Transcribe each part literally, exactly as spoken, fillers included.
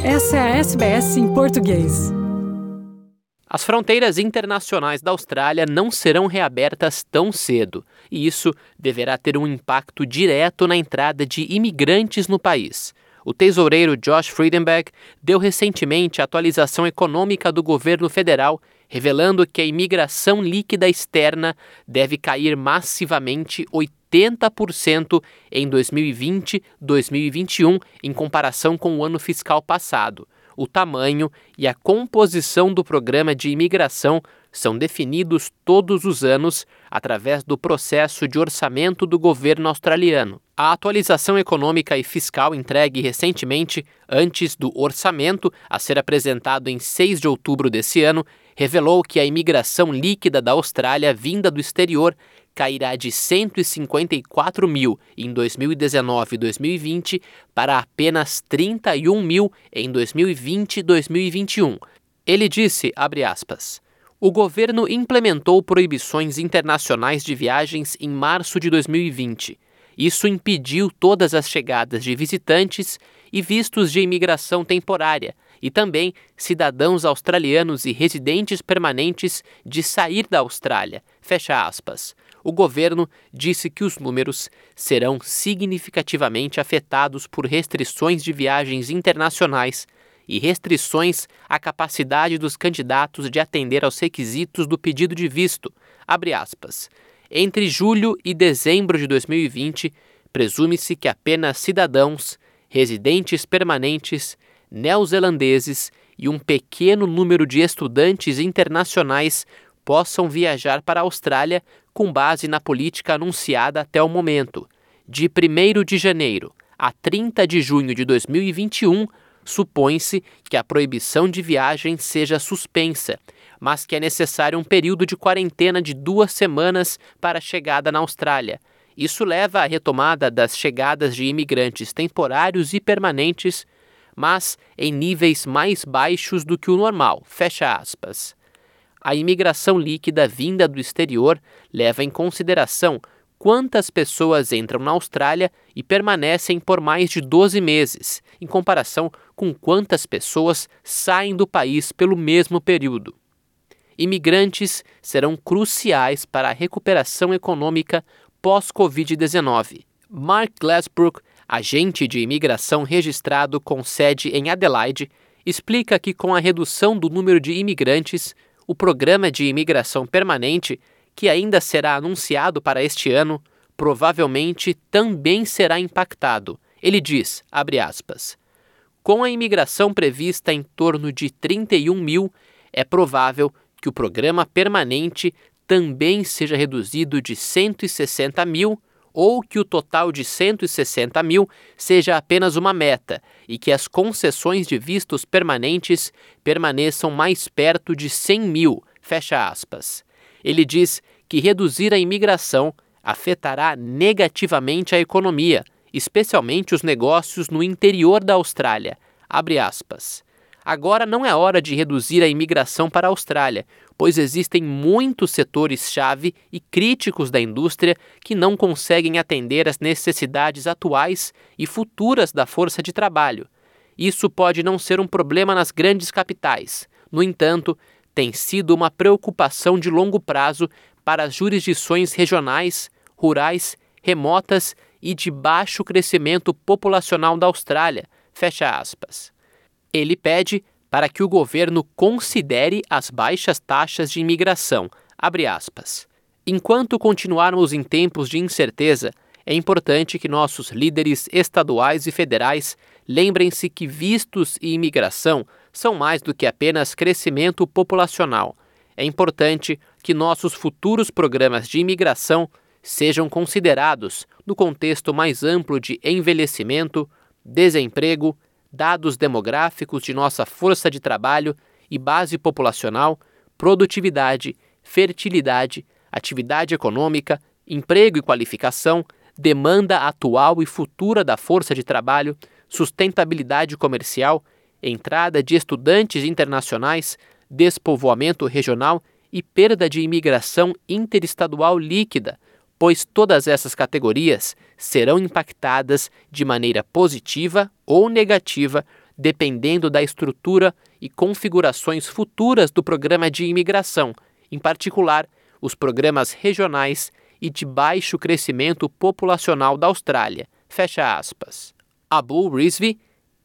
Essa é a S B S em português. As fronteiras internacionais da Austrália não serão reabertas tão cedo, e isso deverá ter um impacto direto na entrada de imigrantes no país. O tesoureiro Josh Frydenberg deu recentemente a atualização econômica do governo federal, revelando que a imigração líquida externa deve cair massivamente oitenta por cento em dois mil e vinte a dois mil e vinte e um, em comparação com o ano fiscal passado. O tamanho e a composição do programa de imigração são definidos todos os anos através do processo de orçamento do governo australiano. A atualização econômica e fiscal entregue recentemente, antes do orçamento a ser apresentado em seis de outubro desse ano, revelou que a imigração líquida da Austrália vinda do exterior cairá de cento e cinquenta e quatro mil em dois mil e dezenove e dois mil e vinte para apenas trinta e um mil em dois mil e vinte e dois mil e vinte e um. Ele disse, abre aspas, o governo implementou proibições internacionais de viagens em março de dois mil e vinte. Isso impediu todas as chegadas de visitantes e vistos de imigração temporária, e também cidadãos australianos e residentes permanentes de sair da Austrália, fecha aspas. O governo disse que os números serão significativamente afetados por restrições de viagens internacionais e restrições à capacidade dos candidatos de atender aos requisitos do pedido de visto, abre aspas. Entre julho e dezembro de dois mil e vinte, presume-se que apenas cidadãos, residentes permanentes, neozelandeses e um pequeno número de estudantes internacionais possam viajar para a Austrália com base na política anunciada até o momento. De primeiro de janeiro a trinta de junho de dois mil e vinte e um, supõe-se que a proibição de viagem seja suspensa, mas que é necessário um período de quarentena de duas semanas para a chegada na Austrália. Isso leva à retomada das chegadas de imigrantes temporários e permanentes, mas em níveis mais baixos do que o normal, fecha aspas. A imigração líquida vinda do exterior leva em consideração quantas pessoas entram na Austrália e permanecem por mais de doze meses, em comparação com quantas pessoas saem do país pelo mesmo período. Imigrantes serão cruciais para a recuperação econômica pós-covid dezenove. Mark Glassbrook, agente de imigração registrado com sede em Adelaide, explica que com a redução do número de imigrantes, o programa de imigração permanente, que ainda será anunciado para este ano, provavelmente também será impactado. Ele diz, abre aspas, com a imigração prevista em torno de trinta e um mil, é provável que o programa permanente também seja reduzido de cento e sessenta mil ou que o total de cento e sessenta mil seja apenas uma meta e que as concessões de vistos permanentes permaneçam mais perto de cem mil, fecha aspas. Ele diz que reduzir a imigração afetará negativamente a economia, especialmente os negócios no interior da Austrália, abre aspas. Agora não é hora de reduzir a imigração para a Austrália, pois existem muitos setores-chave e críticos da indústria que não conseguem atender às necessidades atuais e futuras da força de trabalho. Isso pode não ser um problema nas grandes capitais. No entanto, tem sido uma preocupação de longo prazo para as jurisdições regionais, rurais, remotas e de baixo crescimento populacional da Austrália, fecha aspas. Ele pede para que o governo considere as baixas taxas de imigração, abre aspas. Enquanto continuarmos em tempos de incerteza, é importante que nossos líderes estaduais e federais lembrem-se que vistos e imigração são mais do que apenas crescimento populacional. É importante que nossos futuros programas de imigração sejam considerados no contexto mais amplo de envelhecimento, desemprego, dados demográficos de nossa força de trabalho e base populacional, produtividade, fertilidade, atividade econômica, emprego e qualificação, demanda atual e futura da força de trabalho, sustentabilidade comercial, entrada de estudantes internacionais, despovoamento regional e perda de imigração interestadual líquida, pois todas essas categorias serão impactadas de maneira positiva ou negativa dependendo da estrutura e configurações futuras do programa de imigração, em particular os programas regionais e de baixo crescimento populacional da Austrália. Fecha aspas. Abu Rizvi,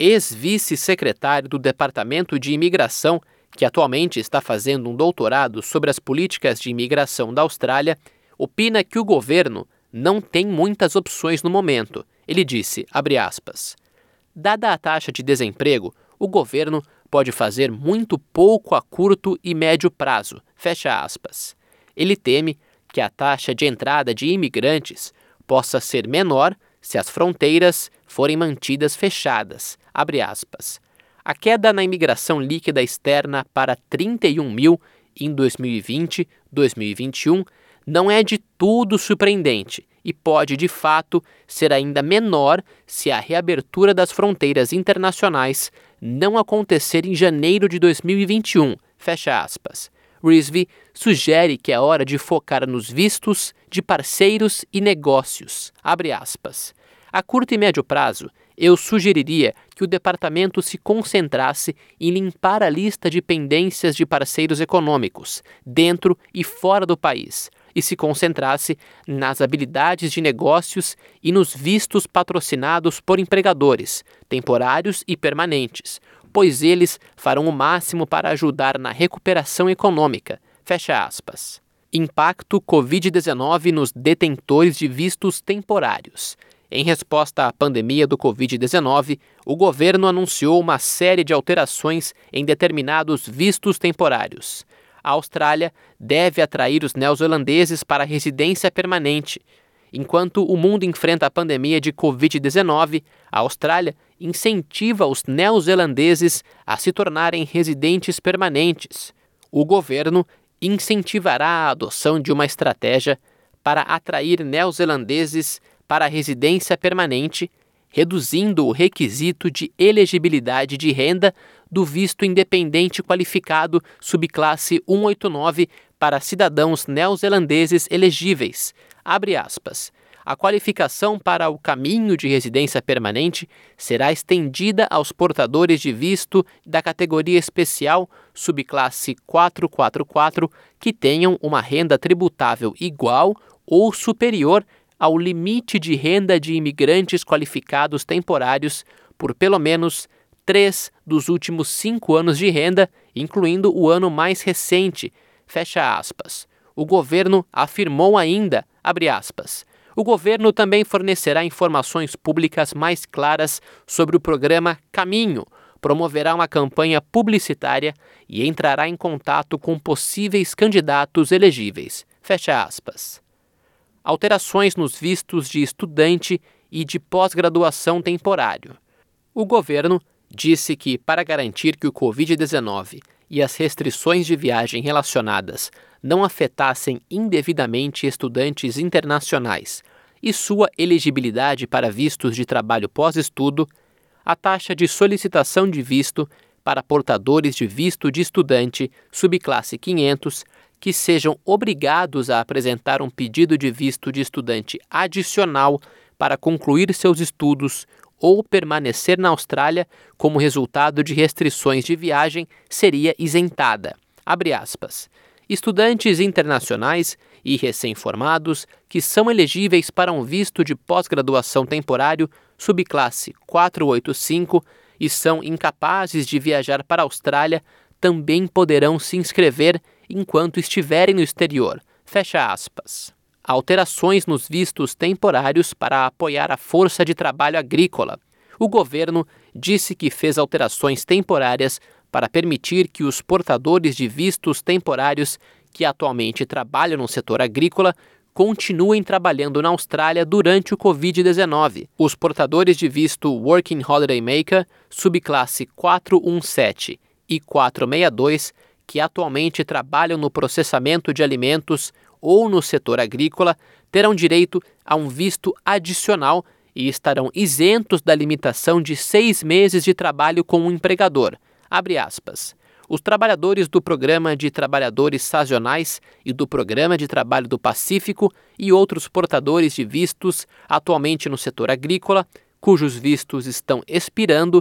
ex-vice-secretário do Departamento de Imigração, que atualmente está fazendo um doutorado sobre as políticas de imigração da Austrália, opina que o governo não tem muitas opções no momento. Ele disse, abre aspas, dada a taxa de desemprego, o governo pode fazer muito pouco a curto e médio prazo, fecha aspas. Ele teme que a taxa de entrada de imigrantes possa ser menor se as fronteiras forem mantidas fechadas, abre aspas. A queda na imigração líquida externa para trinta e um mil em dois mil e vinte, dois mil e vinte e um não é de tudo surpreendente e pode, de fato, ser ainda menor se a reabertura das fronteiras internacionais não acontecer em janeiro de dois mil e vinte e um, fecha aspas. Rizvi sugere que é hora de focar nos vistos de parceiros e negócios, abre aspas. A curto e médio prazo, eu sugeriria que o departamento se concentrasse em limpar a lista de pendências de parceiros econômicos, dentro e fora do país, e se concentrasse nas habilidades de negócios e nos vistos patrocinados por empregadores, temporários e permanentes, pois eles farão o máximo para ajudar na recuperação econômica, fecha aspas. Impacto covid dezenove nos detentores de vistos temporários. Em resposta à pandemia do covid dezenove, o governo anunciou uma série de alterações em determinados vistos temporários. A Austrália deve atrair os neozelandeses para a residência permanente. Enquanto o mundo enfrenta a pandemia de covid dezenove, a Austrália incentiva os neozelandeses a se tornarem residentes permanentes. O governo incentivará a adoção de uma estratégia para atrair neozelandeses para a residência permanente, reduzindo o requisito de elegibilidade de renda do visto independente qualificado subclasse cento e oitenta e nove para cidadãos neozelandeses elegíveis. Abre aspas. A qualificação para o caminho de residência permanente será estendida aos portadores de visto da categoria especial subclasse quatrocentos e quarenta e quatro que tenham uma renda tributável igual ou superior ao limite de renda de imigrantes qualificados temporários por pelo menos três dos últimos cinco anos de renda, incluindo o ano mais recente, fecha aspas. O governo afirmou ainda, abre aspas, o governo também fornecerá informações públicas mais claras sobre o programa Caminho, promoverá uma campanha publicitária e entrará em contato com possíveis candidatos elegíveis, fecha aspas. Alterações nos vistos de estudante e de pós-graduação temporário. O governo disse que, para garantir que o covid dezenove e as restrições de viagem relacionadas não afetassem indevidamente estudantes internacionais e sua elegibilidade para vistos de trabalho pós-estudo, a taxa de solicitação de visto para portadores de visto de estudante subclasse quinhentos que sejam obrigados a apresentar um pedido de visto de estudante adicional para concluir seus estudos ou permanecer na Austrália como resultado de restrições de viagem seria isentada. Abre aspas. Estudantes internacionais e recém-formados que são elegíveis para um visto de pós-graduação temporário subclasse quatrocentos e oitenta e cinco e são incapazes de viajar para a Austrália também poderão se inscrever enquanto estiverem no exterior, fecha aspas. Alterações nos vistos temporários para apoiar a força de trabalho agrícola. O governo disse que fez alterações temporárias para permitir que os portadores de vistos temporários que atualmente trabalham no setor agrícola continuem trabalhando na Austrália durante o covid dezenove. Os portadores de visto Working Holiday Maker, subclasse quatrocentos e dezessete e quatrocentos e sessenta e dois, que atualmente trabalham no processamento de alimentos ou no setor agrícola, terão direito a um visto adicional e estarão isentos da limitação de seis meses de trabalho com um empregador. Abre aspas. Os trabalhadores do Programa de Trabalhadores Sazonais e do Programa de Trabalho do Pacífico e outros portadores de vistos atualmente no setor agrícola, cujos vistos estão expirando,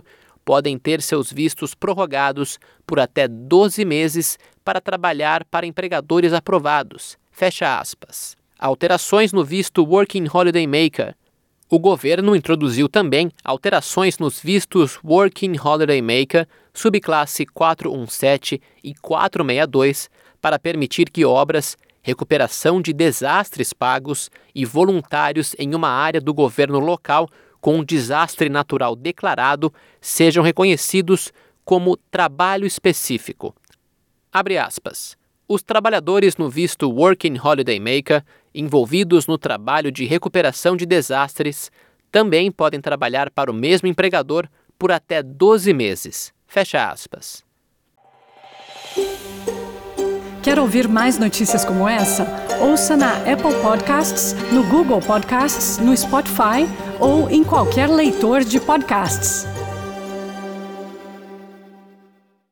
podem ter seus vistos prorrogados por até doze meses para trabalhar para empregadores aprovados. Fecha aspas. Alterações no visto Working Holiday Maker. O governo introduziu também alterações nos vistos Working Holiday Maker, subclasse quatrocentos e dezessete e quatrocentos e sessenta e dois, para permitir que obras, recuperação de desastres pagos e voluntários em uma área do governo local com um desastre natural declarado sejam reconhecidos como trabalho específico. Abre aspas. Os trabalhadores no visto Working Holiday Maker, envolvidos no trabalho de recuperação de desastres, também podem trabalhar para o mesmo empregador por até doze meses. Fecha aspas. Quer ouvir mais notícias como essa? Ouça na Apple Podcasts, no Google Podcasts, no Spotify ou em qualquer leitor de podcasts.